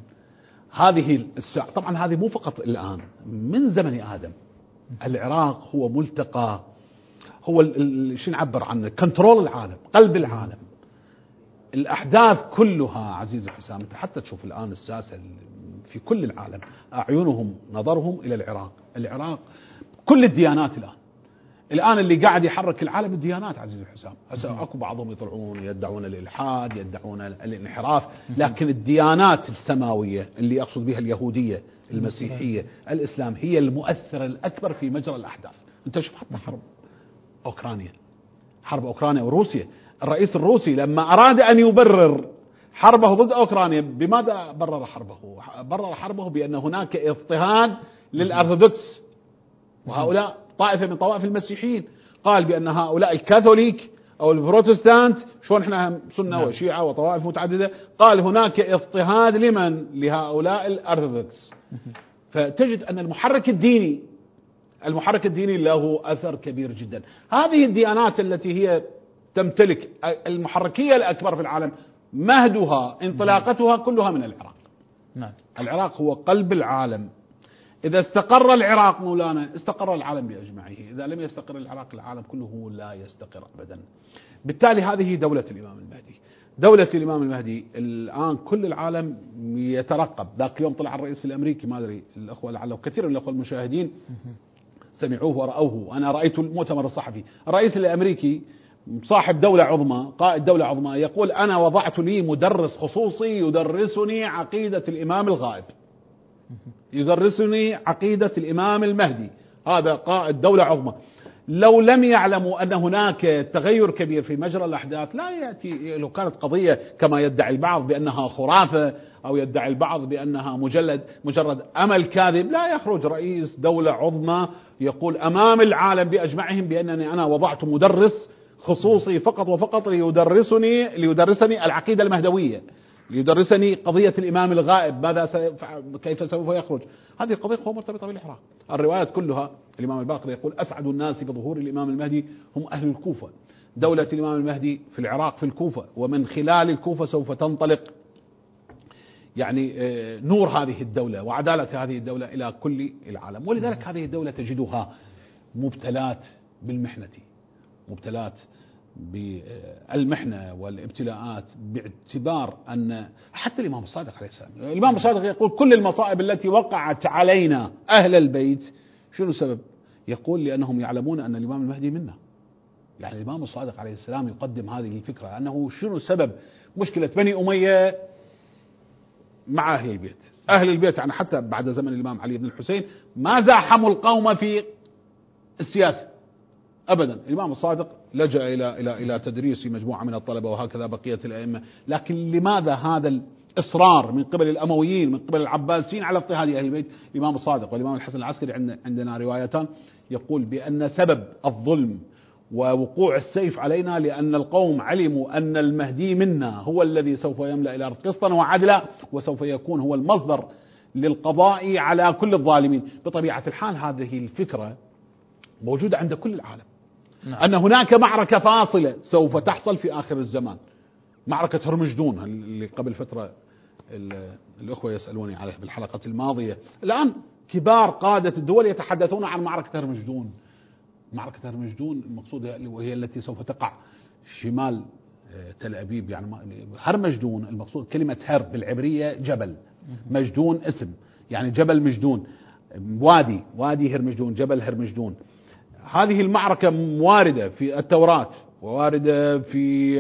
هذه الساعة طبعا هذه مو فقط الآن، من زمن آدم العراق هو ملتقى، هو شو نعبر عنه، كنترول العالم، قلب العالم. الأحداث كلها عزيزي حسام حتى تشوف الآن الساسة في كل العالم أعينهم نظرهم إلى العراق. العراق كل الديانات الآن الآن اللي قاعد يحرك العالم الديانات عزيزي حسام. أكو بعضهم يطلعون يدعون الإلحاد يدعون الانحراف، لكن الديانات السماوية اللي أقصد بها اليهودية المسيحية الإسلام هي المؤثرة الأكبر في مجرى الأحداث. أنت شوف حتى حرب أوكرانيا حرب أوكرانيا وروسيا، الرئيس الروسي لما أراد أن يبرر حربه ضد أوكرانيا بماذا برر حربه؟ برر حربه بأن هناك اضطهاد للأرثوذكس، وهؤلاء طائفة من طوائف المسيحيين. قال بأن هؤلاء الكاثوليك أو البروتستانت، شلون احنا سنة وشيعة وطوائف متعددة، قال هناك اضطهاد لمن؟ لهؤلاء الأرثوذكس. فتجد أن المحرك الديني المحرك الديني له أثر كبير جدا. هذه الديانات التي هي تمتلك المحركية الأكبر في العالم مهدها انطلاقتها كلها من العراق. نعم. العراق هو قلب العالم. إذا استقر العراق مولانا استقر العالم بأجمعه، إذا لم يستقر العراق العالم كله لا يستقر أبدا. بالتالي هذه دولة الإمام المهدي. دولة الإمام المهدي الآن كل العالم يترقب. ذاك يوم طلع الرئيس الأمريكي، ما أدري الأخوة لعله كثير من الأخوة المشاهدين سمعوه ورأوه، أنا رأيت المؤتمر الصحفي. الرئيس الأمريكي صاحب دولة عظمى، قائد دولة عظمى، يقول أنا وضعت لي مدرس خصوصي يدرسني عقيدة الإمام الغائب، يدرسني عقيدة الإمام المهدي. هذا قائد دولة عظمى. لو لم يعلموا أن هناك تغير كبير في مجرى الأحداث لا يأتي، لو كانت قضية كما يدعي البعض بأنها خرافة أو يدعي البعض بأنها مجلد مجرد أمل كاذب، لا يخرج رئيس دولة عظمى يقول أمام العالم بأجمعهم بأنني أنا وضعت مدرس خصوصي فقط وفقط ليدرسني ليدرسني العقيدة المهدوية، ليدرسني قضية الإمام الغائب ماذا سيف... كيف سوف يخرج. هذه القضية هو مرتبطة بالإحراق. الروايات كلها الإمام الباقر يقول أسعد الناس بظهور الإمام المهدي هم أهل الكوفة، دولة الإمام المهدي في العراق في الكوفة، ومن خلال الكوفة سوف تنطلق يعني نور هذه الدولة وعدالة هذه الدولة إلى كل العالم. ولذلك هذه الدولة تجدها مبتلات بالمحنة، مبتلات بالمحنة والابتلاءات، باعتبار أن حتى الإمام الصادق عليه السلام، الإمام الصادق يقول كل المصائب التي وقعت علينا أهل البيت شنو سبب؟ يقول لأنهم يعلمون أن الإمام المهدي منا. يعني الإمام الصادق عليه السلام يقدم هذه الفكرة أنه شنو سبب مشكلة بني أمية مع أهل البيت. أهل البيت يعني حتى بعد زمن الإمام علي بن الحسين ما زاحموا القوم في السياسة أبدا. الإمام الصادق لجأ إلى إلى إلى تدريس مجموعة من الطلبة وهكذا بقية الأئمة. لكن لماذا هذا الإصرار من قبل الأمويين من قبل العباسيين على اضطهاد أهل البيت؟ الإمام الصادق والإمام الحسن العسكري عندنا روايتان يقول بأن سبب الظلم ووقوع السيف علينا لأن القوم علموا أن المهدي منا هو الذي سوف يملأ الأرض قسطا وعدلا وسوف يكون هو المصدر للقضاء على كل الظالمين. بطبيعة الحال هذه الفكرة موجودة عند كل العالم. نعم. أن هناك معركة فاصلة سوف تحصل في آخر الزمان، معركة هرمجدون اللي قبل فترة الأخوة يسألوني عليه بالحلقة الماضية. الآن كبار قادة الدول يتحدثون عن معركة هرمجدون. معركة هرمجدون المقصود وهي التي سوف تقع شمال تل أبيب. يعني هرمجدون المقصود كلمة هر بالعبرية جبل، مجدون اسم يعني جبل مجدون، وادي وادي هرمجدون، جبل هرمجدون. هذه المعركة واردة في التوراة وواردة في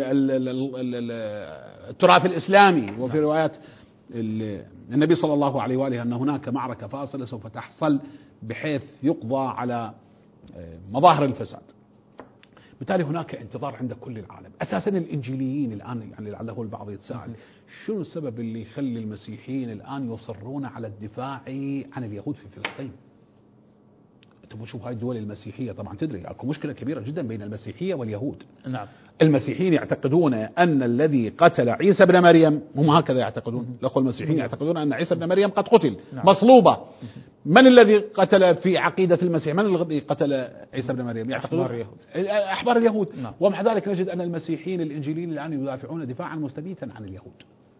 التراث الإسلامي وفي روايات النبي صلى الله عليه وآله أن هناك معركة فاصلة سوف تحصل بحيث يقضى على مظاهر الفساد. بالتالي هناك انتظار عند كل العالم. أساسا الإنجيليين الآن يعني لعله البعض يتساءل شنو السبب اللي يخلي المسيحيين الآن يصرون على الدفاع عن اليهود في فلسطين؟ تبغى تشوف هاي الدول المسيحية طبعا تدري اكو مشكلة كبيرة جدا بين المسيحية واليهود. نعم. المسيحيين يعتقدون أن الذي قتل عيسى ابن مريم، هم هكذا يعتقدون، الأخوة المسيحيين يعتقدون أن عيسى ابن مريم قد قتل. نعم. مصلوبة. من الذي قتل في عقيدة المسيح؟ من الذي قتل عيسى ابن مريم؟ يعتقدون أحبار اليهود. أحبار اليهود. نعم. ومع ذلك نجد أن المسيحيين الإنجيليين الآن يدافعون دفاعا مستميتا عن اليهود.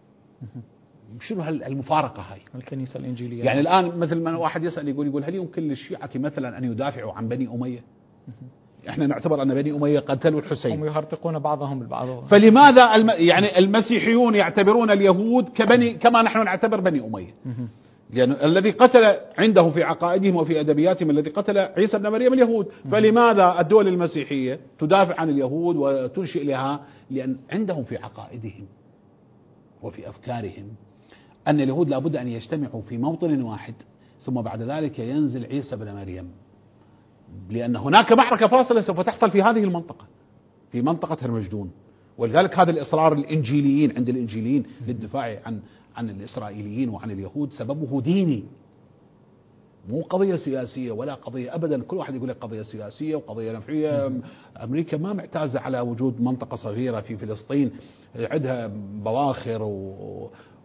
شنو هالمفارقة هاي؟ الكنيسة الإنجيلية. يعني الآن مثل ما واحد يسأل يقول يقول هل يمكن للشيعة مثلا أن يدافعوا عن بني أمية؟ احنا نعتبر أن بني أمية قتلوا الحسين. هم يهرطقون بعضهم بالبعض. فلماذا الم... يعني المسيحيون يعتبرون اليهود كبني كما نحن نعتبر بني أمية؟ لأن يعني الذي قتل عنده في عقائدهم وفي أدبياتهم الذي قتل عيسى ابن مريم اليهود. فلماذا الدول المسيحية تدافع عن اليهود وتنشئ لها؟ لأن عندهم في عقائدهم وفي أفكارهم أن اليهود لابد أن يجتمعوا في موطن واحد ثم بعد ذلك ينزل عيسى بن مريم، لأن هناك معركة فاصلة سوف تحصل في هذه المنطقة، في منطقة هرمجدون. ولذلك هذا الإصرار الإنجيليين عند الإنجيليين للدفاع عن عن الإسرائيليين وعن اليهود سببه ديني، مو قضية سياسية ولا قضية أبدا. كل واحد يقول لك قضية سياسية وقضية نفعية. أمريكا ما معتازة على وجود منطقة صغيرة في فلسطين عندها بواخر و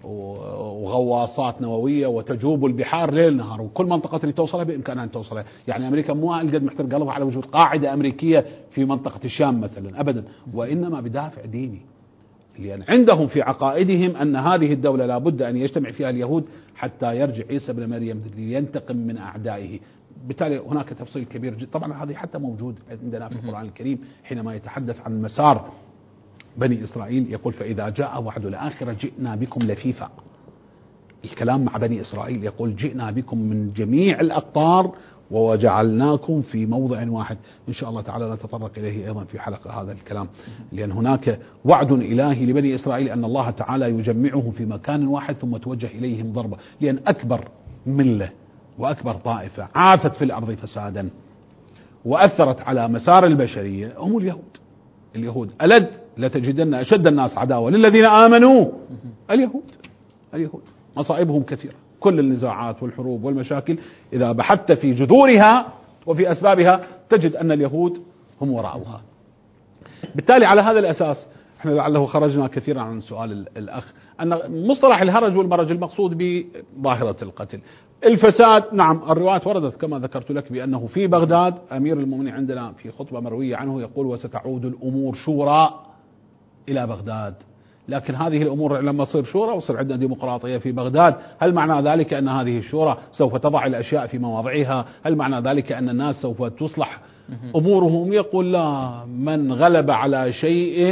وغواصات نووية وتجوب البحار ليل نهار، وكل منطقة اللي توصلها بإمكانها أن توصلها. يعني أمريكا مو قد محتر قلبها على وجود قاعدة أمريكية في منطقة الشام مثلا أبدا، وإنما بدافع ديني، لأن عندهم في عقائدهم أن هذه الدولة لابد أن يجتمع فيها اليهود حتى يرجع عيسى بن مريم لينتقم من أعدائه. بالتالي هناك تفصيل كبير جدا. طبعا هذه حتى موجود عندنا في القرآن الكريم حينما يتحدث عن مسار بني إسرائيل يقول فإذا جاء وعد الآخرة جئنا بكم لفيفا. الكلام مع بني إسرائيل يقول جئنا بكم من جميع الأقطار وجعلناكم في موضع واحد. إن شاء الله تعالى نتطرق إليه أيضا في حلقة هذا الكلام، لأن هناك وعد إلهي لبني إسرائيل أن الله تعالى يجمعهم في مكان واحد ثم توجه إليهم ضربة، لأن أكبر ملة وأكبر طائفة عاثت في الأرض فسادا وأثرت على مسار البشرية هم اليهود. اليهود ألد لتجدن أشد الناس عداوة للذين آمنوا اليهود. اليهود مصائبهم كثيرة، كل النزاعات والحروب والمشاكل إذا بحثت في جذورها وفي أسبابها تجد أن اليهود هم وراءها. بالتالي على هذا الأساس احنا لعله خرجنا كثيرا عن سؤال الأخ أن مصطلح الهرج والمرج المقصود بظاهرة القتل. الفساد، نعم الروايات وردت كما ذكرت لك بأنه في بغداد أمير المؤمنين عندنا في خطبة مروية عنه يقول وستعود الأمور شورى إلى بغداد. لكن هذه الأمور لما تصير شورى وصير عندنا ديمقراطية في بغداد، هل معنى ذلك أن هذه الشورى سوف تضع الأشياء في مواضعها؟ هل معنى ذلك أن الناس سوف تصلح أمورهم؟ يقول لا، من غلب على شيء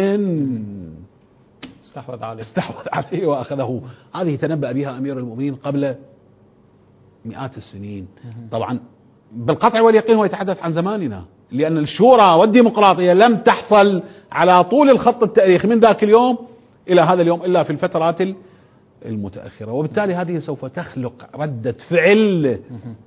استحوذ عليه استحوذ عليه وأخذه. هذه تنبأ بها أمير المؤمنين قبل مئات السنين. طبعا بالقطع واليقين هو يتحدث عن زماننا، لأن الشورى والديمقراطية لم تحصل على طول الخط التاريخي من ذاك اليوم إلى هذا اليوم إلا في الفترات المتأخرة. وبالتالي هذه سوف تخلق ردة فعل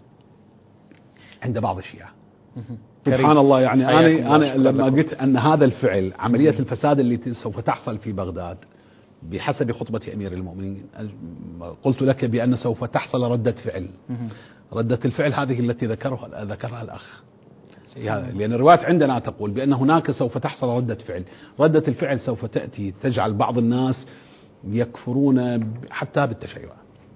عند بعض الشيعة. سبحان الله. يعني أنا, أنا لما قلت أن هذا الفعل عملية الفساد اللي سوف تحصل في بغداد بحسب خطبة أمير المؤمنين، قلت لك بأن سوف تحصل ردة فعل. ردة الفعل هذه التي ذكرها ذكرها الأخ، لأن الروايات عندنا تقول بأن هناك سوف تحصل ردة فعل. ردة الفعل سوف تأتي تجعل بعض الناس يكفرون حتى بالتشيع،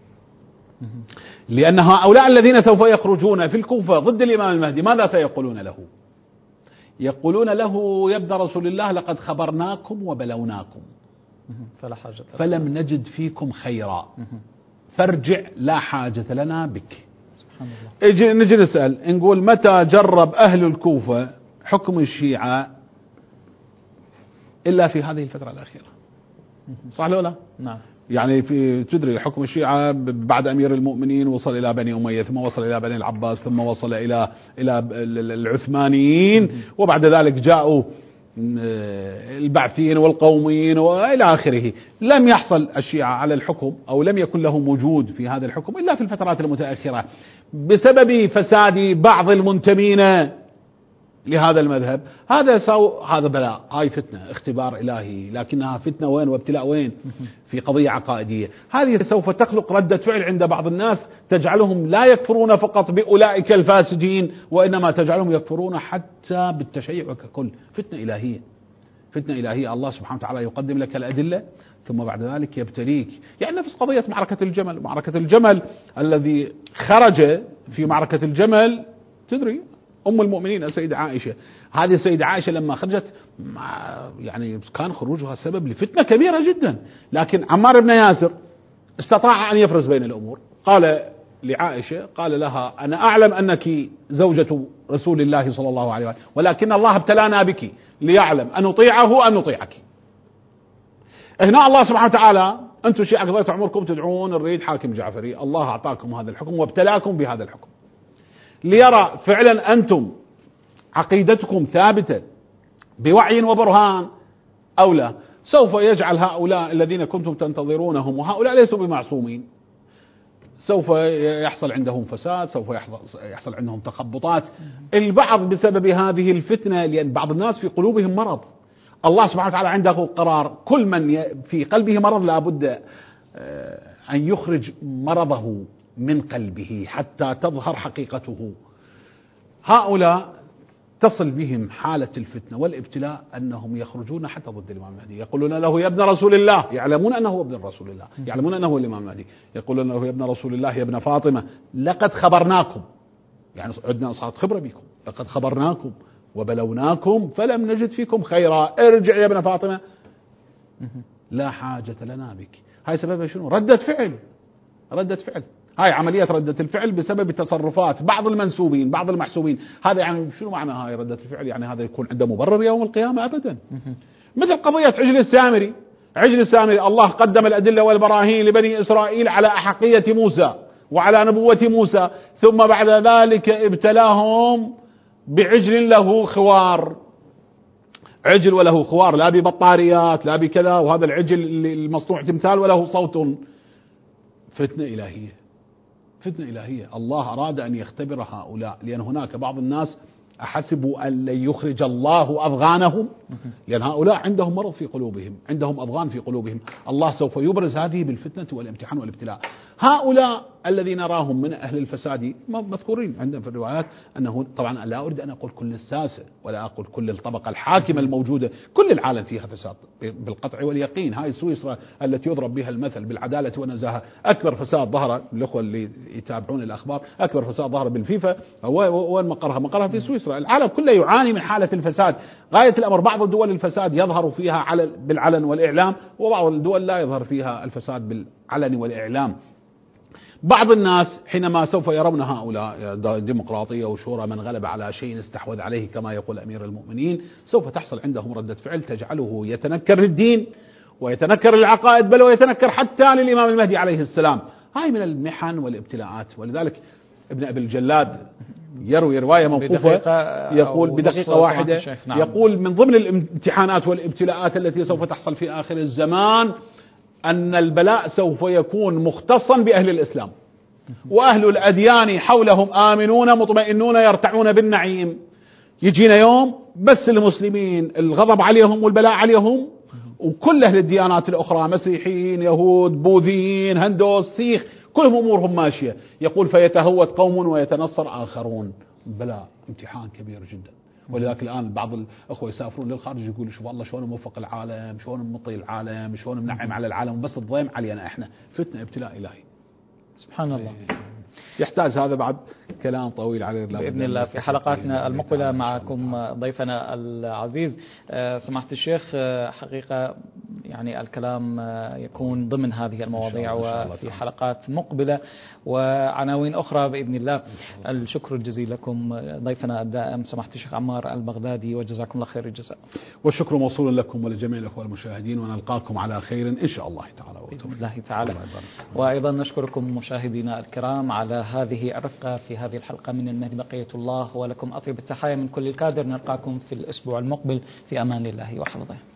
لأن هؤلاء الذين سوف يخرجون في الكوفة ضد الإمام المهدي ماذا سيقولون له؟ يقولون له يا ابن رسول الله لقد خبرناكم وبلوناكم فلا حاجة فلم نجد فيكم خيرا فارجع لا حاجة لنا بك. سبحان الله. نجي نسأل نقول متى جرب أهل الكوفة حكم الشيعة إلا في هذه الفترة الأخيرة؟ صح ولا لا؟ نعم. يعني في تدري حكم الشيعة بعد أمير المؤمنين وصل إلى بني أمية، ثم وصل إلى بني العباس، ثم وصل إلى إلى العثمانيين، وبعد ذلك جاءوا البعثيين والقوميين وإلى آخره. لم يحصل الشيعة على الحكم أو لم يكن لهم وجود في هذا الحكم إلا في الفترات المتأخرة بسبب فساد بعض المنتمين لهذا المذهب. هذا سو هذا بلاء، هاي فتنة، اختبار إلهي، لكنها فتنة وين وابتلاء وين؟ في قضية عقائدية. هذه سوف تخلق ردة فعل عند بعض الناس تجعلهم لا يكفرون فقط بأولئك الفاسدين، وإنما تجعلهم يكفرون حتى بالتشيع ككل. فتنة إلهية، فتنة إلهية. الله سبحانه وتعالى يقدم لك الأدلة ثم بعد ذلك يبتليك. يعني نفس قضية معركة الجمل. معركة الجمل الذي خرج في معركة الجمل، تدري أم المؤمنين السيدة عائشة، هذه السيدة عائشة لما خرجت يعني كان خروجها سبب لفتنة كبيرة جدا، لكن عمار بن ياسر استطاع أن يفرز بين الأمور. قال لعائشة، قال لها أنا أعلم أنك زوجة رسول الله صلى الله عليه وسلم، ولكن الله ابتلانا بك ليعلم أن نطيعه أن نطيعك. هنا الله سبحانه وتعالى أنتم شيعة قضيتوا عمركم تدعون نريد حاكم جعفري، الله أعطاكم هذا الحكم وابتلاكم بهذا الحكم ليرى فعلا أنتم عقيدتكم ثابتة بوعي وبرهان أو لا. سوف يجعل هؤلاء الذين كنتم تنتظرونهم، وهؤلاء ليسوا بمعصومين، سوف يحصل عندهم فساد، سوف يحصل عندهم تخبطات. البعض بسبب هذه الفتنة، لأن بعض الناس في قلوبهم مرض، الله سبحانه وتعالى عنده قرار، كل من في قلبه مرض لابد أن يخرج مرضه من قلبه حتى تظهر حقيقته. هؤلاء تصل بهم حالة الفتنة والابتلاء أنهم يخرجون حتى ضد الإمام المهدي، يقولون له يا ابن رسول الله، يعلمون أنه ابن رسول الله، يعلمون أنه الإمام المهدي، يقولون له يا ابن رسول الله يا ابن فاطمة لقد خبرناكم، يعني عندنا صارت خبرة بكم، لقد خبرناكم وبلوناكم فلم نجد فيكم خيرا، ارجع يا ابن فاطمة لا حاجة لنا بك. هاي سببها شنو؟ ردة فعل، ردة فعل. هاي عملية ردة الفعل بسبب تصرفات بعض المنسوبين بعض المحسوبين. هذا يعني شنو معنى هاي ردة الفعل؟ يعني هذا يكون عنده مبرر يوم القيامة أبدا. مثل قضية عجل السامري. عجل السامري الله قدم الأدلة والبراهين لبني إسرائيل على أحقية موسى وعلى نبوة موسى، ثم بعد ذلك ابتلاهم بعجل له خوار، عجل وله خوار، لا ببطاريات لا بكذا، وهذا العجل المصنوع تمثال وله صوت. فتنة إلهية، فتنة إلهية. الله أراد أن يختبر هؤلاء، لأن هناك بعض الناس أحسبوا أن لن يخرج الله أضغانهم، لأن هؤلاء عندهم مرض في قلوبهم، عندهم أضغان في قلوبهم. الله سوف يبرز هذه بالفتنة والامتحان والابتلاء. هؤلاء الذين نراهم من أهل الفساد مذكورين عندنا في الروايات، أنه طبعا لا أريد أن أقول كل الساسة ولا أقول كل الطبقة الحاكمة الموجودة، كل العالم فيها فساد بالقطع واليقين. هاي سويسرا التي يضرب بها المثل بالعدالة والنزاهة، أكبر فساد ظهر، الأخوة اللي يتابعون الأخبار، أكبر فساد ظهر بالفيفا وين مقرها؟ مقرها في سويسرا. العالم كله يعاني من حالة الفساد غاية الأمر. بعض الدول الفساد يظهر فيها على بالعلن والإعلام، وبعض الدول لا يظهر فيها الفساد بالعلن والإعلام. بعض الناس حينما سوف يرون هؤلاء ديمقراطية وشورى، من غلب على شيء استحوذ عليه كما يقول أمير المؤمنين، سوف تحصل عندهم ردة فعل تجعله يتنكر للدين ويتنكر للعقائد، بل ويتنكر حتى للإمام المهدي عليه السلام. هاي من المحن والابتلاءات. ولذلك ابن أبي الجلاد يروي رواية موقوفة يقول بدقيقة واحدة، نعم. يقول من ضمن الامتحانات والابتلاءات التي سوف تحصل في آخر الزمان أن البلاء سوف يكون مختصا بأهل الإسلام، وأهل الأديان حولهم آمنون مطمئنون يرتعون بالنعيم. يجينا يوم بس المسلمين الغضب عليهم والبلاء عليهم، وكل أهل الديانات الأخرى مسيحيين يهود بوذيين هندوس سيخ كلهم أمورهم ماشية. يقول فيتهود قوم ويتنصر آخرون. بلاء امتحان كبير جدا. ولذلك الآن بعض الأخوة يسافرون للخارج يقولوا شوف الله شلون موفق العالم، شلون مطي العالم، شلون منعم على العالم، بس الضيم علينا احنا، فتنة ابتلاء إلهي سبحان الله. يحتاج هذا بعد كلام طويل عليه بإذن الله في حلقاتنا المقبلة معكم ضيفنا العزيز سماحة الشيخ. حقيقة يعني الكلام يكون ضمن هذه المواضيع وفي حلقات مقبلة وعناوين أخرى بإذن الله. الشكر الجزيل لكم ضيفنا الدائم سماحة الشيخ عمار البغدادي، وجزاكم الله خير الجزاء. والشكر موصول لكم ولجميع الأخوة المشاهدين، ونلقاكم على خير إن شاء الله تعالى بإذن الله تعالى. وأيضا نشكركم مشاهدينا الكرام على هذه الرفقة في هذه الحلقة من المهدي بقية الله، ولكم أطيب التحايا من كل الكادر. نلقاكم في الأسبوع المقبل في أمان الله وحفظه.